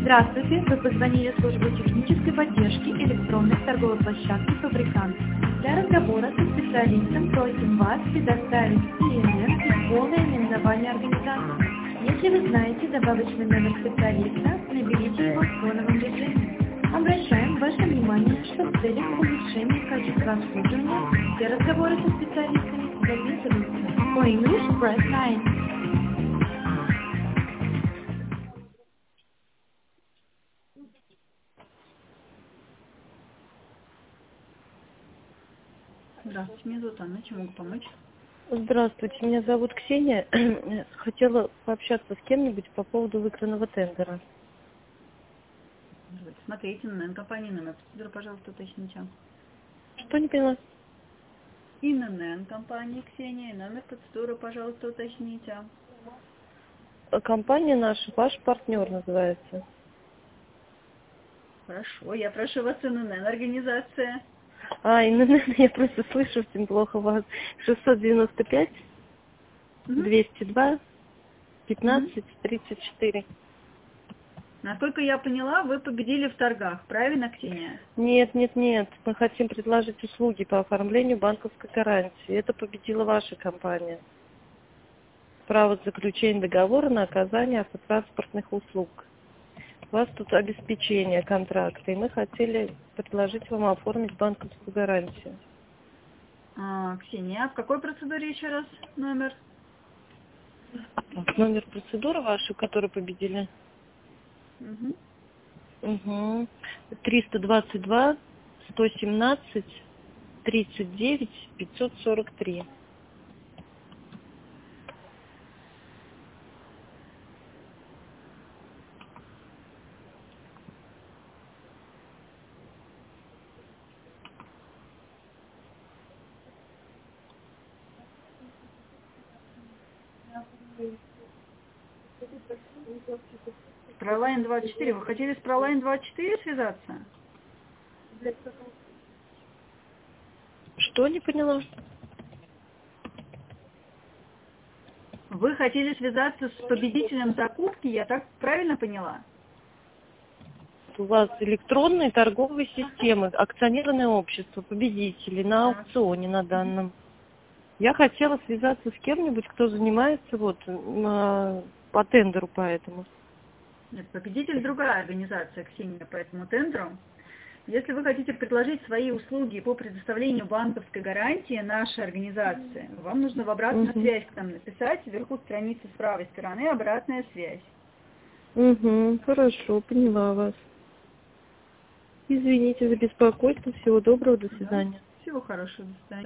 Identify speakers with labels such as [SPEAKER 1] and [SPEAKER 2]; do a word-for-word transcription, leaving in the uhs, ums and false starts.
[SPEAKER 1] Здравствуйте, вы позвонили в службу технической поддержки электронной торговой площадки «Фабрикант». Для разговора со специалистом просим вас предоставить и эн эн и полное наименование организации. Если вы знаете добавочный номер специалиста, наберите его в фоновом режиме. Обращаем ваше внимание, что в целях улучшения качества обслуживания все разговоры со специалистами записываются. For English, press nine.
[SPEAKER 2] Здравствуйте, меня зовут Анна. Чем могу помочь?
[SPEAKER 3] Здравствуйте, меня зовут Ксения. Хотела пообщаться с кем-нибудь по поводу выигранного тендера.
[SPEAKER 2] Давайте смотрите, эн эн компании, номер процедуры, пожалуйста, уточните.
[SPEAKER 3] Что не поняла?
[SPEAKER 2] И эн эн компании, Ксения, и номер процедуры, пожалуйста, уточните.
[SPEAKER 3] Компания наша, ваш партнер называется.
[SPEAKER 2] Хорошо, я прошу вас, эн эн организация.
[SPEAKER 3] А, и, ну, я просто слышу очень плохо вас. шестьсот девяносто пять двести два пятнадцать тридцать четыре.
[SPEAKER 2] Насколько я поняла, вы победили в торгах, правильно, Ксения?
[SPEAKER 3] Нет, нет, нет. Мы хотим предложить услуги по оформлению банковской гарантии. Это победила ваша компания. Право заключения договора на оказание автотранспортных услуг. У вас тут обеспечение контракта, и мы хотели предложить вам оформить банковскую гарантию.
[SPEAKER 2] А, Ксения, а в какой процедуре еще раз номер?
[SPEAKER 3] Номер процедуры вашу, которую победили?
[SPEAKER 2] Угу.
[SPEAKER 3] Угу. триста двадцать два сто семнадцать тридцать девять пятьсот сорок три.
[SPEAKER 2] Пролайн двадцать четыре. Вы хотели с Пролайн двадцать четыре связаться?
[SPEAKER 3] Что не поняла?
[SPEAKER 2] Вы хотели связаться с победителем закупки, я так правильно поняла?
[SPEAKER 3] У вас электронные торговые системы, акционерное общество, победители на аукционе на данном. Я хотела связаться с кем-нибудь, кто занимается вот на, по тендеру по этому.
[SPEAKER 2] Нет, победитель другая организация, Ксения, по этому тендеру. Если вы хотите предложить свои услуги по предоставлению банковской гарантии нашей организации, вам нужно в обратную
[SPEAKER 3] Угу.
[SPEAKER 2] связь к нам написать, вверху страницы с правой стороны обратная связь.
[SPEAKER 3] Угу, хорошо, поняла вас. Извините за беспокойство, всего доброго, до свидания.
[SPEAKER 2] Да? Всего хорошего, до свидания.